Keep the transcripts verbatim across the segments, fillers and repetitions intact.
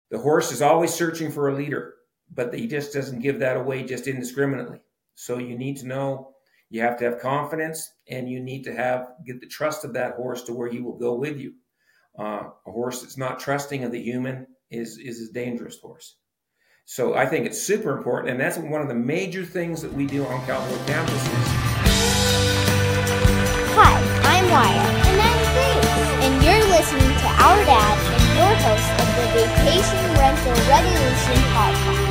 The horse is always searching for a leader, but he just doesn't give that away just indiscriminately. So you need to know, you have to have confidence, and you need to have get the trust of that horse to where he will go with you. Uh, a horse that's not trusting of the human is, is a dangerous horse. So I think it's super important, and that's one of the major things that we do on Cowboy Campuses. Hi, I'm Wyatt. And I'm Grace. And you're listening to Our Dad and your host of the Vacation Rental Revolution podcast.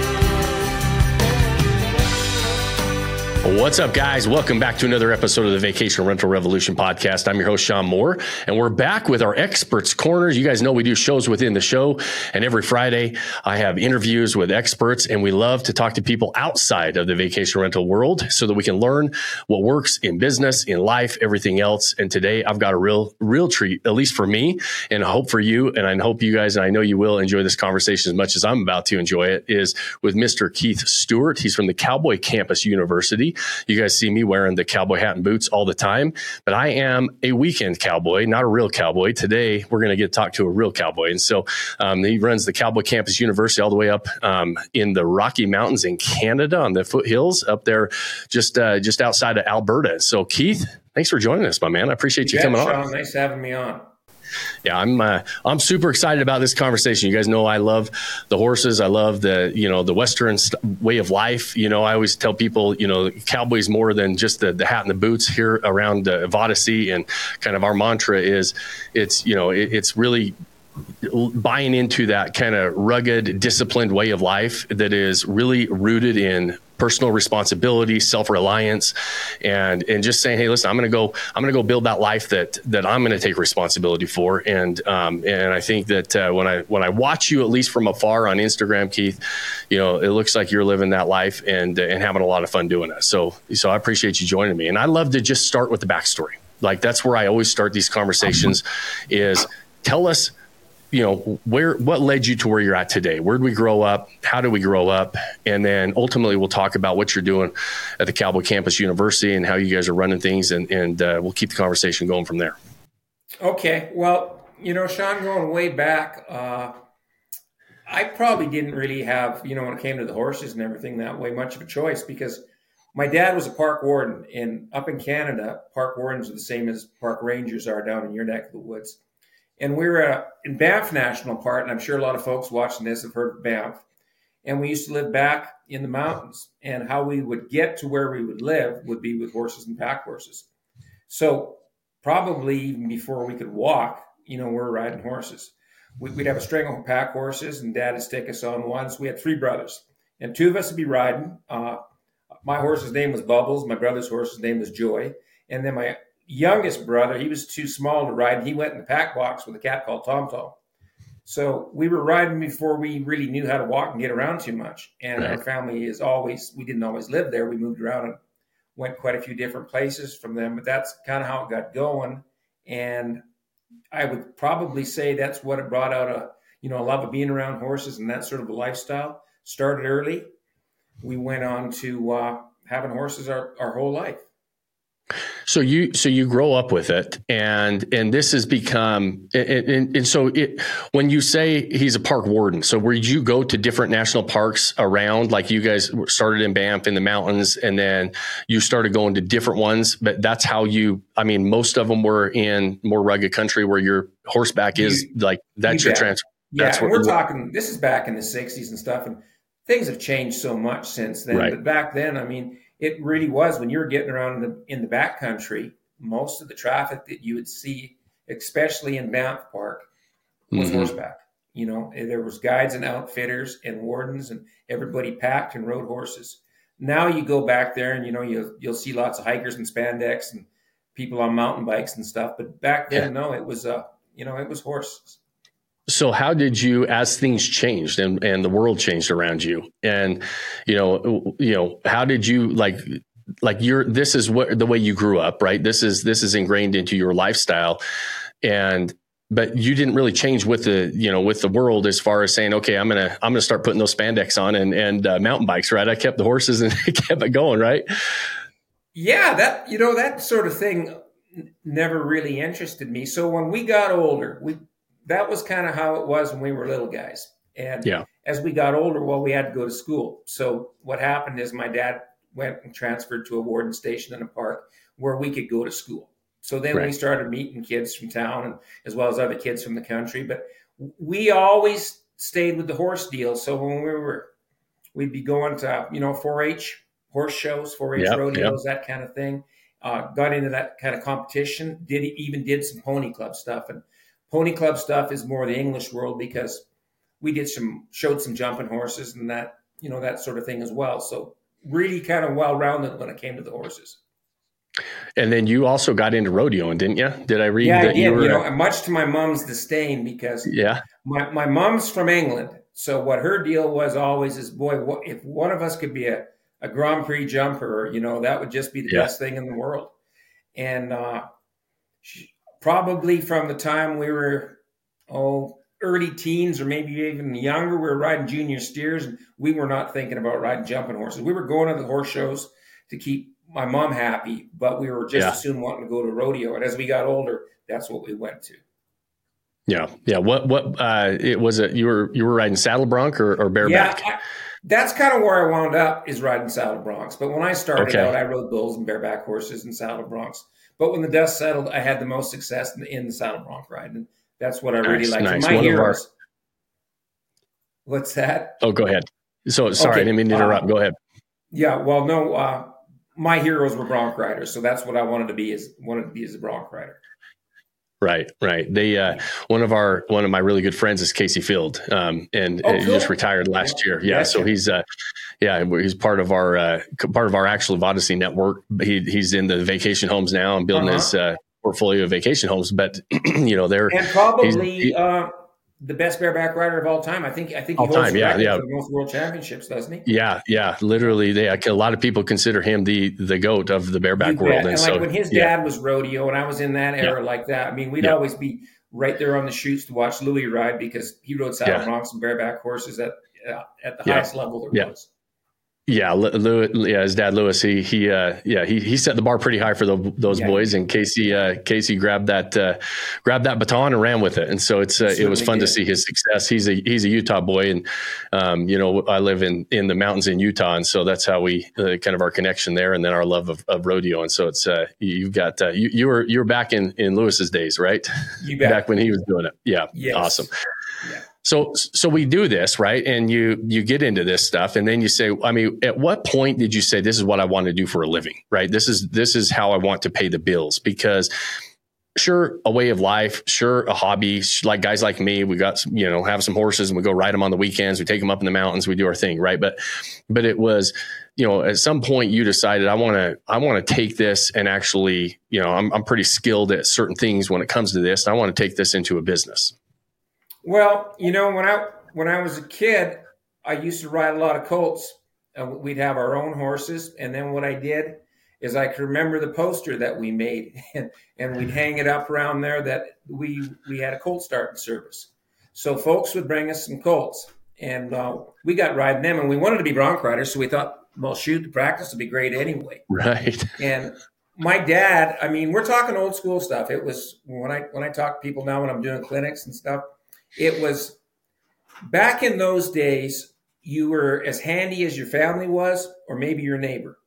What's up, guys? Welcome back to another episode of the Vacation Rental Revolution podcast. I'm your host, Sean Moore, and we're back with our Experts Corners. You guys know we do shows within the show, and every Friday I have interviews with experts, and we love to talk to people outside of the vacation rental world so that we can learn what works in business, in life, everything else. And today I've got a real, real treat, at least for me, and I hope for you, and I hope you guys, and I know you will enjoy this conversation as much as I'm about to enjoy it, is with Mister Keith Stewart. He's from the Cowboy Campus University. You guys see me wearing the cowboy hat and boots all the time, but I am a weekend cowboy, not a real cowboy. Today, we're going to get to talk to a real cowboy. And so um, he runs the Cowboy Campus University all the way up um, in the Rocky Mountains in Canada on the foothills up there, just uh, just outside of Alberta. So Keith, thanks for joining us, my man. I appreciate you, you coming Sean. on. Nice having me on. Yeah, I'm uh, I'm super excited about this conversation. You guys know I love the horses. I love the, you know, the Western st- way of life. You know, I always tell people, you know, cowboys more than just the, the hat and the boots here around uh, Vodacy. And kind of our mantra is it's, you know, it, it's really buying into that kind of rugged, disciplined way of life that is really rooted in personal responsibility, self-reliance, and and just saying, hey, listen, I'm going to go, I'm going to go build that life that that I'm going to take responsibility for. And um, and I think that uh, when I when I watch you, at least from afar on Instagram, Keith, you know, it looks like you're living that life and uh, and having a lot of fun doing it. So so I appreciate you joining me. And I love to just start with the backstory. Like that's where I always start these conversations. Is tell us, you know, where, what led you to where you're at today? Where did we grow up? How did we grow up? And then ultimately we'll talk about what you're doing at the Cowboy Campus University and how you guys are running things. And, and uh, we'll keep the conversation going from there. Okay. Well, you know, Sean, going way back, uh, I probably didn't really have, you know, when it came to the horses and everything that way, much of a choice because my dad was a park warden, and up in Canada, park wardens are the same as park rangers are down in your neck of the woods. And we were uh, in Banff National Park, and I'm sure a lot of folks watching this have heard of Banff. And we used to live back in the mountains, and how we would get to where we would live would be with horses and pack horses. So probably even before we could walk, you know, we're riding horses. We'd have a string of pack horses, and Dad would take us on one. So we had three brothers, and two of us would be riding. Uh, my horse's name was Bubbles. My brother's horse's name was Joy. And then my youngest brother, he was too small to ride. He went in the pack box with a cat called Tom Tom. So we were riding before we really knew how to walk and get around too much. And right. Our family is always, we didn't always live there. We moved around and went quite a few different places from them, but that's kind of how it got going. And I would probably say that's what it brought out a, you know, a love of being around horses and that sort of a lifestyle. Started early. We went on to uh, having horses our, our whole life. So you, so you grow up with it, and and this has become, and, and, and so it, when you say he's a park warden, so where you go to different national parks around, like you guys started in Banff in the mountains, and then you started going to different ones, but that's how you, I mean, most of them were in more rugged country where your horseback is you, like, that's you your transfer. Yeah, that's what we're talking, this is back in the sixties and stuff, and things have changed so much since then, right. But back then, I mean, it really was when you were getting around in the, in the backcountry, most of the traffic that you would see, especially in Banff Park, was mm-hmm. horseback. You know, there was guides and outfitters and wardens, and everybody packed and rode horses. Now you go back there and, you know, you'll, you'll see lots of hikers and spandex and people on mountain bikes and stuff. But back then, yeah. no, it was, uh, you know, it was horses. So how did you, as things changed and, and the world changed around you, and, you know, you know, how did you like, like you're, this is what the way you grew up, right? This is, this is ingrained into your lifestyle. And, but you didn't really change with the, you know, with the world as far as saying, okay, I'm going to, I'm going to start putting those spandex on and, and uh, mountain bikes, right? I kept the horses and kept it going, right? Yeah, that, you know, that sort of thing never really interested me. So when we got older, we, that was kind of how it was when we were little guys. And Yeah. as we got older, well, we had to go to school. So what happened is my dad went and transferred to a warden station in a park where we could go to school. So then Right. we started meeting kids from town, and as well as other kids from the country. But we always stayed with the horse deal. So when we were, we'd be going to, you know, four H horse shows, four H Yep, rodeos, that kind of thing. Uh, got into that kind of competition. Did even did some pony club stuff, and pony club stuff is more the English world because we did some showed some jumping horses and that, you know, that sort of thing as well. So really kind of well rounded when it came to the horses. And then you also got into rodeoing, didn't you? Did I read Yeah, that I did. you were? You know, and much to my mom's disdain because Yeah. my, my mom's from England. So what her deal was always is, boy, what, if one of us could be a, a Grand Prix jumper, you know, that would just be the Yeah. best thing in the world. And uh, she, probably from the time we were, oh, early teens or maybe even younger, we were riding junior steers, and we were not thinking about riding jumping horses. We were going to the horse shows to keep my mom happy, but we were just Yeah. as soon wanting to go to rodeo. And as we got older, that's what we went to. Yeah. Yeah. What, what, uh, it was it, you were, you were riding saddle bronc or, or bareback? Yeah, I, that's kind of where I wound up, is riding saddle broncs. But when I started Okay. out, I rode bulls and bareback horses and saddle broncs. But when the dust settled, I had the most success in, in the saddle bronc ride. And that's what I really Nice, liked. nice. My One of our- heroes. What's that? Oh, go ahead. So sorry, Okay, I didn't mean to interrupt. uh, Go ahead. Yeah, well, no, uh, my heroes were bronc riders. So that's what I wanted to be, is wanted to be as a bronc rider. Right, right. They, uh, one of our, one of my really good friends is Casey Field, um, and Oh, he cool. just retired last year. Yeah. Gotcha. So he's, uh, yeah, he's part of our, uh, part of our actual Odyssey network. He, he's in the vacation homes now and building Uh-huh. his, uh, portfolio of vacation homes, but you know, they're, And probably he- uh, the best bareback rider of all time. I think I think he All holds time, the yeah, record yeah. for the most world championships, doesn't he? yeah, yeah, literally they, a lot of people consider him the, the goat of the bareback You world. bet. And, And so, like when his yeah, dad was rodeo and I was in that era like that, I mean, we'd Yeah. always be right there on the chutes to watch Louis ride because he rode saddle Yeah. broncs and bareback horses at uh, at the Yeah. highest level there Yeah. was. Yeah, Lewis, yeah, his dad Lewis, he he uh, yeah he he set the bar pretty high for the, those Yeah. boys, and Casey uh, Casey grabbed that uh, grabbed that baton and ran with it, and so it's uh, it was Certainly fun to did. see his success. He's a he's a Utah boy, and um, you know I live in in the mountains in Utah, and so that's how we uh, kind of our connection there, and then our love of, of rodeo, and so it's uh, you've got uh, you you were you were back in in Lewis's days, right? You bet. Back when he was doing it, yeah, Yes. awesome. Yeah. So, so we do this, right? And you, you get into this stuff, and then you say, I mean, at what point did you say, this is what I want to do for a living, right? This is, this is how I want to pay the bills? Because sure, a way of life, sure, a hobby, like guys like me, we got, some, you know, have some horses and we go ride them on the weekends. We take them up in the mountains, we do our thing, right? But, but it was, you know, at some point you decided, I want to, I want to take this and actually, you know, I'm, I'm pretty skilled at certain things when it comes to this. And I want to take this into a business. Well, you know, when I when I was a kid, I used to ride a lot of colts. Uh, we'd have our own horses, and then what I did is I could remember the poster that we made, and, and we'd hang it up around there that we we had a colt starting service. So folks would bring us some colts, and uh, we got riding them, and we wanted to be bronc riders, so we thought, well, shoot, the practice would be great anyway. Right. And my dad, I mean, we're talking old school stuff. It was when I when I talk to people now when I'm doing clinics and stuff. It was back in those days, you were as handy as your family was, or maybe your neighbor.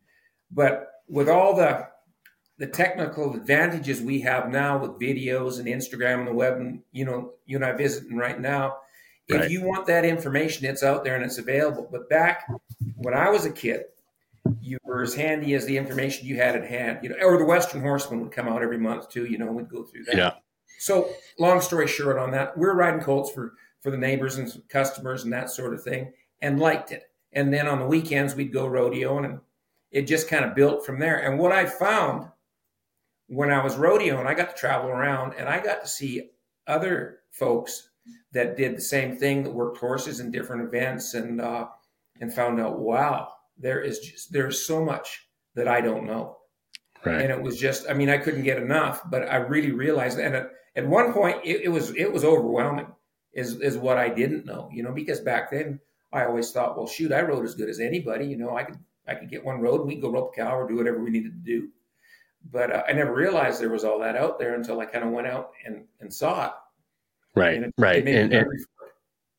But with all the the technical advantages we have now with videos and Instagram and the web, and you know, you and I visiting right now, if Right. you want that information, it's out there and it's available. But back when I was a kid, you were as handy as the information you had at hand. You know, or the Western Horseman would come out every month too. You know, we'd go through that. Yeah. So long story short on that, we're riding colts for, for the neighbors and customers and that sort of thing, and liked it. And then on the weekends, we'd go rodeoing, and it just kind of built from there. And what I found when I was rodeoing, I got to travel around, and I got to see other folks that did the same thing, that worked horses in different events, and uh, and found out, wow, there is just there's so much that I don't know. Right. And it was just, I mean, I couldn't get enough, but I really realized, and at, at one point it, it was, it was overwhelming is, is what I didn't know, you know, because back then I always thought, well, shoot, I rode as good as anybody, you know, I could, I could get one road and we could go rope a cow or do whatever we needed to do. But uh, I never realized there was all that out there until I kind of went out and, and saw it. Right. And it, right. it made me And, and hungry for it.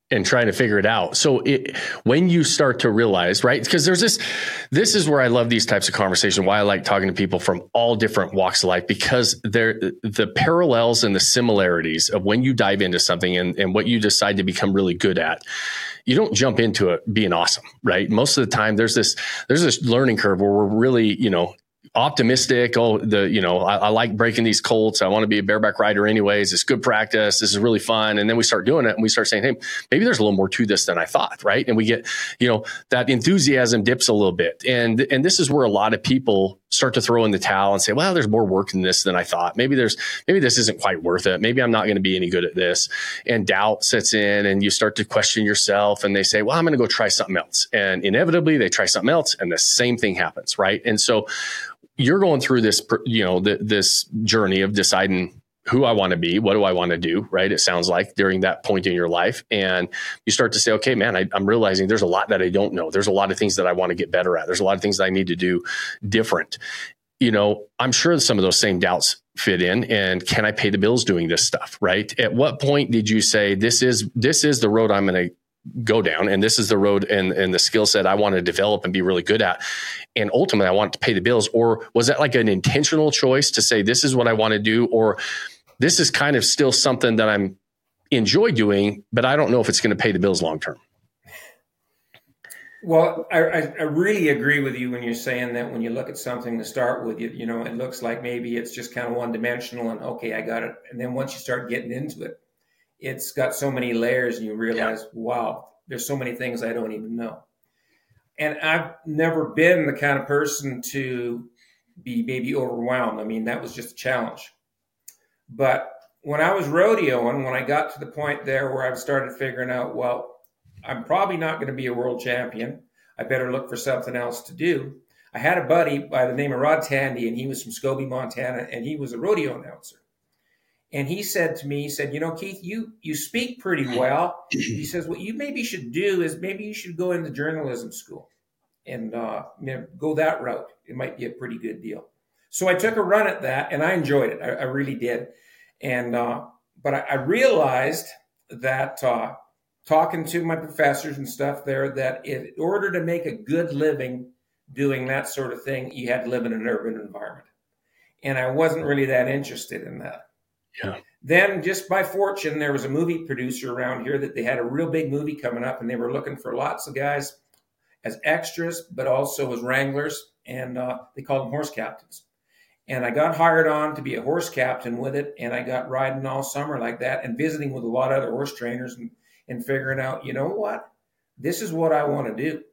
and trying to figure it out. So it, when you start to realize, right, because there's this, this is where I love these types of conversations, why I like talking to people from all different walks of life, because they're the parallels and the similarities of when you dive into something and, and what you decide to become really good at. You don't jump into it being awesome, right? Most of the time there's this, there's this learning curve where we're really, you know, optimistic. Oh, the, you know, I, I like breaking these colts. I want to be a bareback rider anyways. It's good practice. This is really fun. And then we start doing it and we start saying, hey, maybe there's a little more to this than I thought. Right. And we get, you know, that enthusiasm dips a little bit. And, and this is where a lot of people start to throw in the towel and say, well, there's more work in this than I thought. Maybe there's, maybe this isn't quite worth it. Maybe I'm not going to be any good at this. And doubt sets in and you start to question yourself and they say, well, I'm going to go try something else. And inevitably they try something else and the same thing happens. Right. And so you're going through this, you know, th- this journey of deciding who I want to be, what do I want to do, right? It sounds like during that point in your life. And you start to say, okay, man, I, I'm realizing there's a lot that I don't know. There's a lot of things that I want to get better at. There's a lot of things that I need to do different. You know, I'm sure some of those same doubts fit in. And can I pay the bills doing this stuff, right? At what point did you say, this is, this is the road I'm going to go down, and this is the road and, and the skill set I want to develop and be really good at. And ultimately I want to pay the bills? Or was that like an intentional choice to say, this is what I want to do? Or this is kind of still something that I'm enjoy doing, but I don't know if it's going to pay the bills long-term? Well, I, I really agree with you when you're saying that when you look at something to start with, you, you know, it looks like maybe it's just kind of one dimensional and okay, I got it. And then once you start getting into it, it's got so many layers and you realize, yeah. wow, there's so many things I don't even know. And I've never been the kind of person to be maybe overwhelmed. I mean, that was just a challenge. But when I was rodeoing, when I got to the point there where I started figuring out, well, I'm probably not going to be a world champion. I better look for something else to do. I had a buddy by the name of Rod Tandy, and he was from Scobie, Montana, and he was a rodeo announcer. And he said to me, he said, you know, Keith, you you speak pretty well. He says, what you maybe should do is maybe you should go into journalism school and uh, you know, go that route. It might be a pretty good deal. So I took a run at that, and I enjoyed it. I, I really did. And uh, but I, I realized that uh, talking to my professors and stuff there, that in order to make a good living doing that sort of thing, you had to live in an urban environment. And I wasn't really that interested in that. Yeah. Then just by fortune, there was a movie producer around here that they had a real big movie coming up, and they were looking for lots of guys as extras, but also as wranglers. And uh, they called them horse captains. And I got hired on to be a horse captain with it. And I got riding all summer like that and visiting with a lot of other horse trainers and, and figuring out, you know what, this is what I want to do.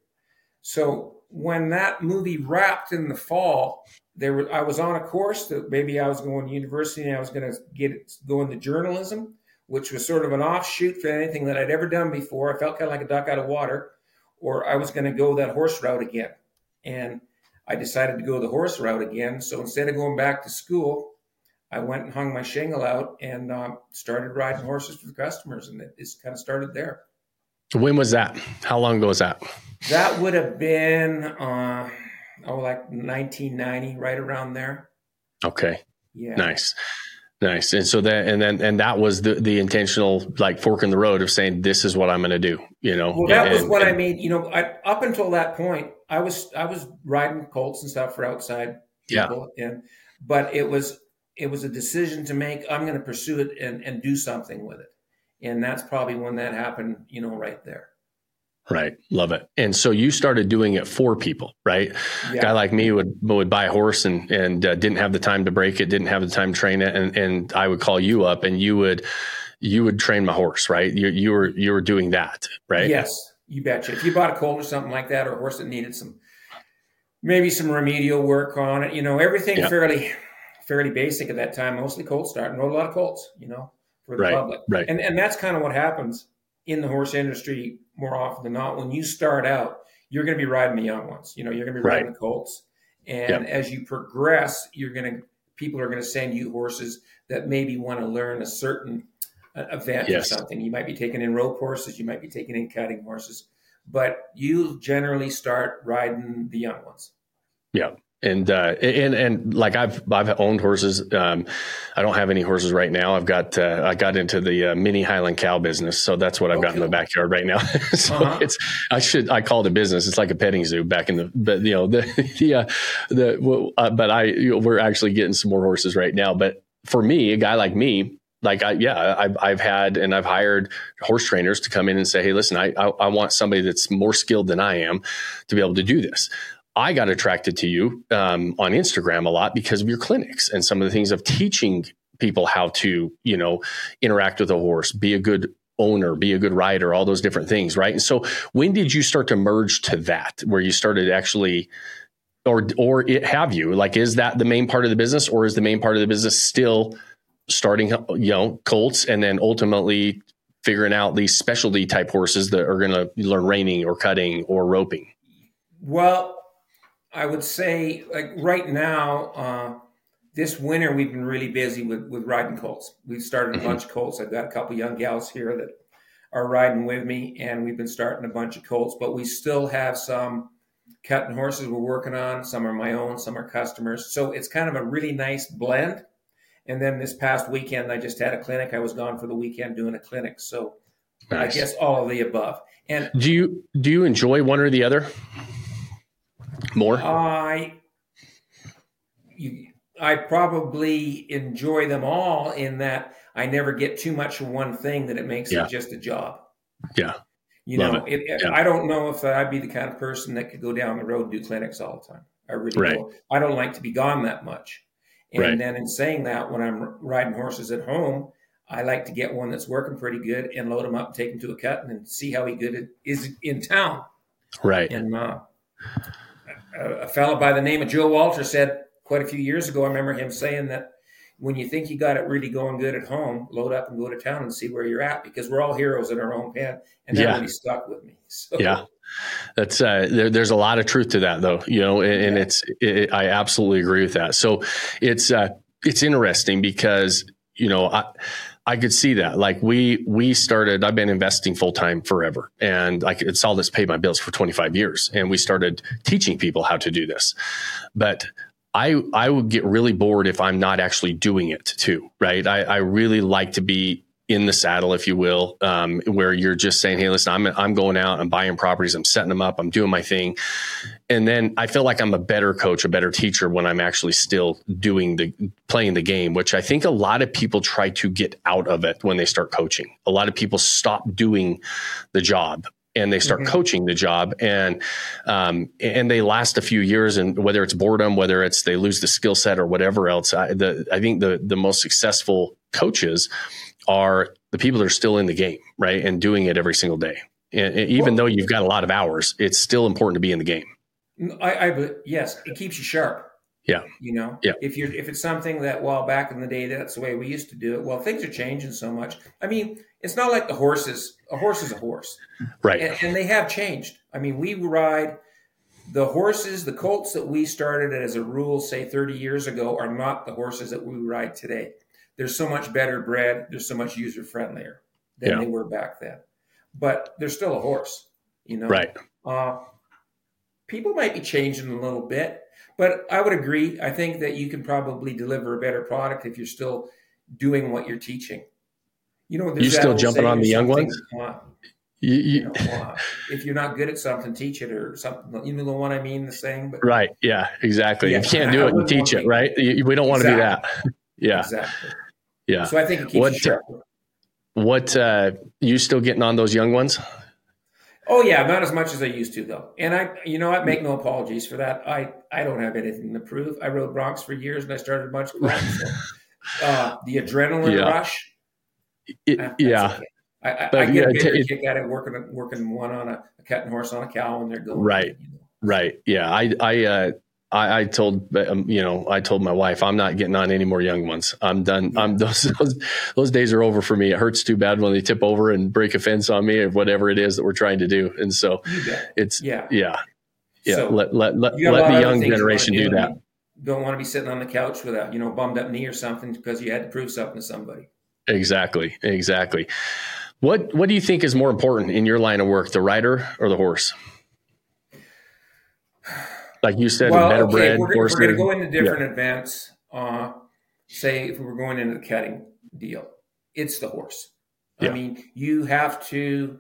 So when that movie wrapped in the fall, there were, I was on a course that maybe I was going to university and I was going to get go into journalism, which was sort of an offshoot for anything that I'd ever done before. I felt kind of like a duck out of water, or I was going to go that horse route again. And I decided to go the horse route again. So instead of going back to school, I went and hung my shingle out and um, started riding horses for the customers. And it just kind of started there. When was that? How long ago was that? That would have been, uh, oh, like nineteen ninety, right around there. Okay. Yeah. Nice. Nice. And so that, and then, and that was the, the intentional, like, fork in the road of saying, this is what I'm going to do, you know? Well, that and, was what and, I made, you know, I, up until that point, I was, I was riding colts and stuff for outside people. Yeah. And, but it was, it was a decision to make. I'm going to pursue it and, and do something with it. And that's probably when that happened, you know, right there. Right. Love it. And so you started doing it for people, right? Yeah. A guy like me would, would buy a horse and, and uh, didn't have the time to break it, didn't have the time to train it. And, and I would call you up and you would, you would train my horse, right? You, you were, you were doing that, right? Yes, you betcha. If you bought a colt or something like that, or a horse that needed some, maybe some remedial work on it, you know, everything yeah. fairly, fairly basic at that time, mostly colt starting, rode a lot of colts, you know, for the right. public. Right. And, and that's kind of what happens in the horse industry more often than not. When you start out, you're going to be riding the young ones. You know, you're going to be riding right. the colts. And yep. as you progress, you're going to, people are going to send you horses that maybe want to learn a certain uh, event yes. or something. You might be taking in rope horses. You might be taking in cutting horses, but you generally start riding the young ones. Yeah. And, uh, and, and like I've, I've owned horses. Um, I don't have any horses right now. I've got, uh, I got into the uh, mini Highland cow business. So that's what I've oh, got cool. in my backyard right now. so uh-huh. it's, I should, I call it a business. It's like a petting zoo back in the, but you know, the, the, uh, the, uh, but I, you know, we're actually getting some more horses right now. But for me, a guy like me, like I, yeah, I've, I've had, and I've hired horse trainers to come in and say, hey, listen, I, I, I want somebody that's more skilled than I am to be able to do this. I got attracted to you um, on Instagram a lot because of your clinics and some of the things of teaching people how to, you know, interact with a horse, be a good owner, be a good rider, all those different things. Right. And so when did you start to merge to that, where you started actually, or, or it, have you, like, is that the main part of the business, or is the main part of the business still starting, you know, colts and then ultimately figuring out these specialty type horses that are going to learn reining or cutting or roping? Well, I would say, like right now, uh, this winter, we've been really busy with, with riding colts. We've started a mm-hmm. bunch of colts. I've got a couple young gals here that are riding with me, and we've been starting a bunch of colts, but we still have some cutting horses we're working on. Some are my own, some are customers. So it's kind of a really nice blend. And then this past weekend, I just had a clinic. I was gone for the weekend doing a clinic. So nice. I guess all of the above. And do you, do you enjoy one or the other more? I, you, I probably enjoy them all in that I never get too much of one thing that it makes yeah. it just a job. Yeah. You Love know, it. It, yeah. I don't know if I'd be the kind of person that could go down the road and do clinics all the time. I really right. don't. I don't like to be gone that much. And right. then in saying that, when I'm riding horses at home, I like to get one that's working pretty good and load him up, take him to a cut, and see how he good it is in town. Right. And uh, a, a fellow by the name of Joe Walter said quite a few years ago, I remember him saying that when you think you got it really going good at home, load up and go to town and see where you're at, because we're all heroes in our own pen. And that yeah. really stuck with me. So. Yeah. That's uh, there, there's a lot of truth to that, though, you know, and, and yeah. it's it, I absolutely agree with that. So it's uh, it's interesting because, you know, I I could see that. Like we we started. I've been investing full time forever, and like it's all that's paid my bills for twenty-five years. And we started teaching people how to do this, but I I would get really bored if I'm not actually doing it too. Right? I, I really like to be in the saddle, if you will, um, where you're just saying, hey, listen, I'm, I'm going out, I'm buying properties, I'm setting them up, I'm doing my thing. And then I feel like I'm a better coach, a better teacher when I'm actually still doing the, playing the game, which I think a lot of people try to get out of it when they start coaching. A lot of people stop doing the job and they start mm-hmm. coaching the job, and, um, and they last a few years, and whether it's boredom, whether it's they lose the skill set or whatever else, I, the, I think the, the most successful coaches are the people that are still in the game, right? And doing it every single day. And, and even well, though you've got a lot of hours, it's still important to be in the game. I, I, yes, it keeps you sharp. Yeah. You know, yeah. if you're, if it's something that, well, back in the day, that's the way we used to do it. Well, things are changing so much. I mean, it's not like the horses, a horse is a horse. Right. And, and they have changed. I mean, we ride the horses, the colts that we started as a rule, say thirty years ago, are not the horses that we ride today. They're so much better bred. They're so much user friendlier than yeah. they were back then. But they're still a horse, you know. Right. Uh, people might be changing a little bit, but I would agree. I think that you can probably deliver a better product if you're still doing what you're teaching. You know, you still jumping on the young ones. Uh, you, you, you know, uh, if you're not good at something, teach it or something. You know the one I mean, the saying. But right. Yeah. Exactly. Yeah, if you can't do it, you teach it. Right. We don't want exactly. to do that. Yeah. Exactly. Yeah. So I think it keeps what, you sharp. What, uh, you still getting on those young ones? Oh yeah. Not as much as I used to though. And I, you know, I make no apologies for that. I, I don't have anything to prove. I rode broncs for years and I started a bunch of clubs. So, uh, the adrenaline yeah. rush. It, yeah. Okay. I, I, I get yeah, a bigger it, kick at it working, working one on a, a cutting horse on a cow and they're going. Right. You know. Right. Yeah. I, I, uh, I, I told, um, you know, I told my wife, I'm not getting on any more young ones. I'm done. I'm those, those, those days are over for me. It hurts too bad when they tip over and break a fence on me or whatever it is that we're trying to do. And so it's, yeah, yeah, yeah. So let, let, let, let the young generation do, do that. Don't want to be sitting on the couch with a, you know, bummed up knee or something because you had to prove something to somebody. Exactly. Exactly. What, what do you think is more important in your line of work, the rider or the horse? Like you said, Well, better okay, bred if we're, horses. we're going to go into different Yeah. events. Uh, say if we were going into the cutting deal, it's the horse. I Yeah. mean, you have to.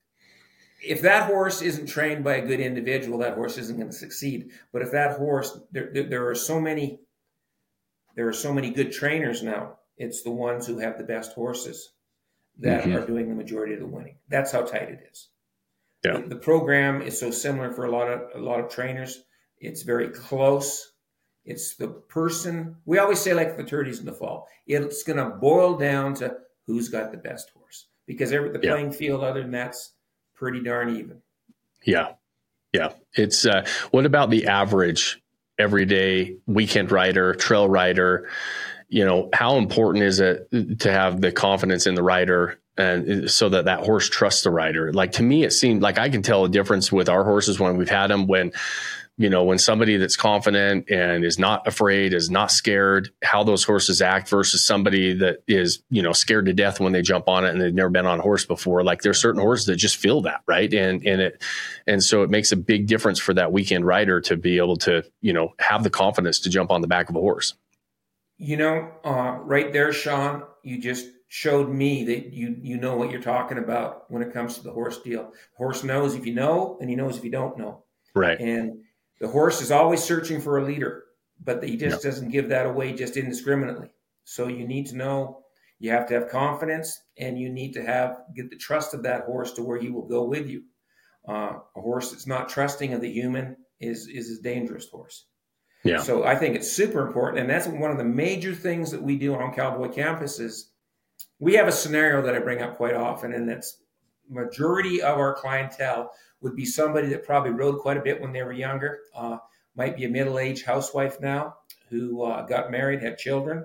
If that horse isn't trained by a good individual, that horse isn't going to succeed. But if that horse, there, there, there are so many, there are so many good trainers now. It's the ones who have the best horses that Mhm. are doing the majority of the winning. That's how tight it is. Yeah. The, the program is so similar for a lot of a lot of trainers. It's very close. It's the person. We always say, like the turkeys in the fall. It's going to boil down to who's got the best horse, because every, the Yeah. playing field other than that's pretty darn even. Yeah. Yeah. It's, uh, what about the average everyday weekend rider, trail rider? You know, how important is it to have the confidence in the rider, and so that that horse trusts the rider? Like, to me, it seemed like I can tell a difference with our horses when we've had them, when, you know, when somebody that's confident and is not afraid, is not scared, how those horses act versus somebody that is, you know, scared to death when they jump on it and they've never been on a horse before. Like, there's certain horses that just feel that, right? And, and it, and so it makes a big difference for that weekend rider to be able to, you know, have the confidence to jump on the back of a horse. You know, uh, right there, Sean, you just showed me that you you know what you're talking about when it comes to the horse deal. Horse knows if you know, and he knows if you don't know. Right. And the horse is always searching for a leader, but he just Yeah. doesn't give that away just indiscriminately. So you need to know, you have to have confidence, and you need to have get the trust of that horse to where he will go with you. Uh, a horse that's not trusting of the human is is a dangerous horse. Yeah. So I think it's super important. And that's one of the major things that we do on Cowboy Campus is we have a scenario that I bring up quite often, and that's majority of our clientele would be somebody that probably rode quite a bit when they were younger, uh, might be a middle-aged housewife now who uh, got married, had children,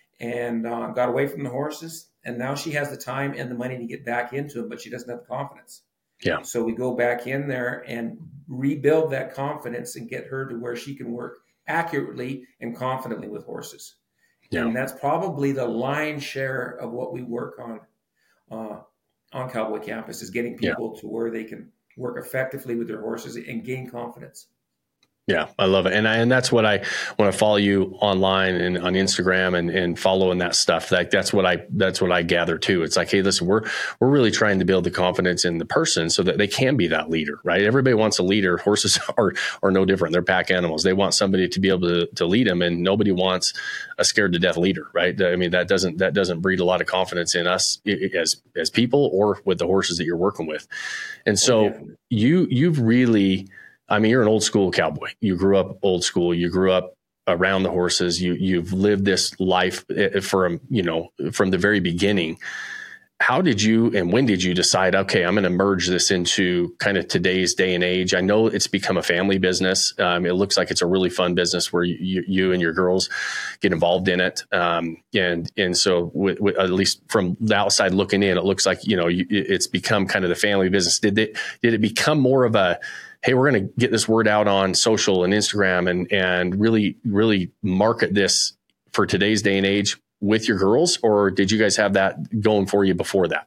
and uh, got away from the horses. And now she has the time and the money to get back into them, but she doesn't have the confidence. Yeah. So we go back in there and rebuild that confidence and get her to where she can work accurately and confidently with horses. Yeah. And that's probably the lion's share of what we work on uh, on Cowboy Campus is getting people yeah. to where they can work effectively with their horses and gain confidence. Yeah, I love it. And I, and that's what I want to follow you online and on Instagram and, and following that stuff. Like that's what I, that's what I gather too. It's like, hey, listen, we're, we're really trying to build the confidence in the person so that they can be that leader, right? Everybody wants a leader. Horses are, are no different. They're pack animals. They want somebody to be able to, to lead them, and nobody wants a scared to death leader, right? I mean, that doesn't, that doesn't breed a lot of confidence in us as, as people or with the horses that you're working with. And so oh, yeah. you, you've really, I mean, you're an old school cowboy. You grew up old school. You grew up around the horses. You, you've lived this life from, you know, from the very beginning. How did you, and when did you decide, okay, I'm going to merge this into kind of today's day and age? I know it's become a family business. Um, it looks like it's a really fun business where you, you and your girls get involved in it. Um, and, and so with, with, at least from the outside looking in, it looks like, you know, you, it's become kind of the family business. Did it, did it become more of a, hey, we're going to get this word out on social and Instagram and, and really, really market this for today's day and age with your girls? Or did you guys have that going for you before that?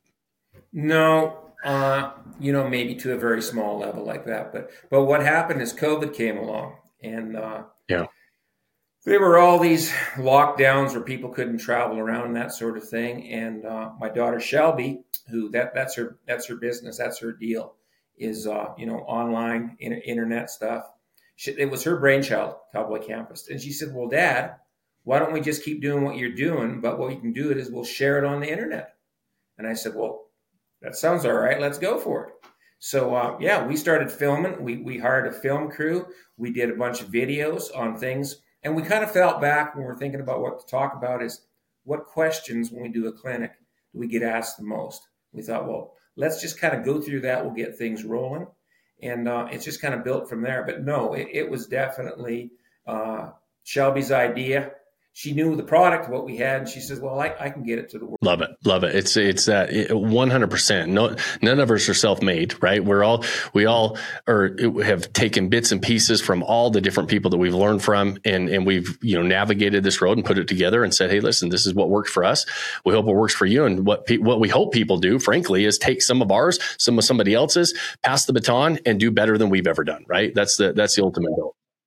No, uh, you know, maybe to a very small level like that. But, but what happened is COVID came along, and uh, yeah, there were all these lockdowns where people couldn't travel around and that sort of thing. And uh, my daughter Shelby, who that that's her, that's her business. That's her deal. Is, uh, you know, online in, internet stuff. She, it was her brainchild, Cowboy Campus. And she said, well, Dad, why don't we just keep doing what you're doing? But what we can do it is we'll share it on the internet. And I said, well, that sounds all right. Let's go for it. So, uh, yeah, we started filming. We, we hired a film crew. We did a bunch of videos on things. And we kind of felt back when we were thinking about what to talk about is what questions when we do a clinic do we get asked the most? We thought, well, let's just kind of go through that. We'll get things rolling. And uh, it's just kind of built from there. But no, it, it was definitely uh, Shelby's idea. She knew the product, what we had, and she says, well, I, I can get it to the world. Love it. Love it. It's, it's that one hundred percent. No, none of us are self-made, right? We're all, we all are, have taken bits and pieces from all the different people that we've learned from, and, and we've, you know, navigated this road and put it together and said, hey, listen, this is what worked for us. We hope it works for you. And what, pe- what we hope people do, frankly, is take some of ours, some of somebody else's, pass the baton, and do better than we've ever done, right? That's the, that's the ultimate goal.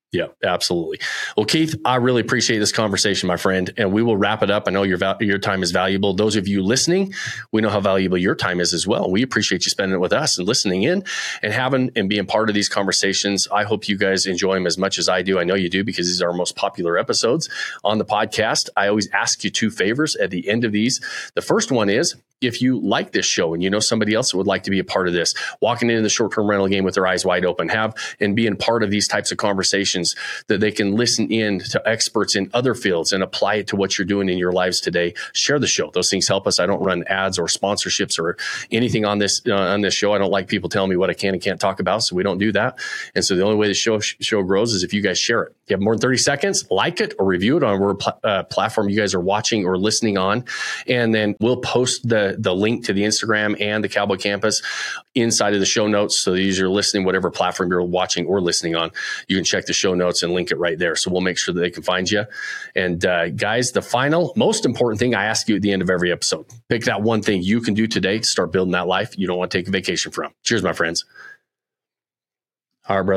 Yeah, absolutely. Well, Keith, I really appreciate this conversation, my friend, and we will wrap it up. I know your val- your time is valuable. Those of you listening, we know how valuable your time is as well. We appreciate you spending it with us and listening in and having and being part of these conversations. I hope you guys enjoy them as much as I do. I know you do, because these are our most popular episodes on the podcast. I always ask you two favors at the end of these. The first one is, if you like this show and you know somebody else that would like to be a part of this, walking into the short-term rental game with their eyes wide open, have and being part of these types of conversations, that they can listen in to experts in other fields and apply it to what you're doing in your lives today. Share the show. Those things help us. I don't run ads or sponsorships or anything on this uh, on this show. I don't like people telling me what I can and can't talk about, so we don't do that. And so the only way the show show grows is if you guys share it. If you have more than thirty seconds, like it or review it on whatever pl- uh, platform you guys are watching or listening on, and then we'll post the the link to the Instagram and the Cowboy Campus inside of the show notes. So these are listening, whatever platform you're watching or listening on, you can check the show notes and link it right there. So we'll make sure that they can find you. And uh, guys, the final, most important thing I ask you at the end of every episode, pick that one thing you can do today to start building that life you don't want to take a vacation from. Cheers, my friends. All right, brother.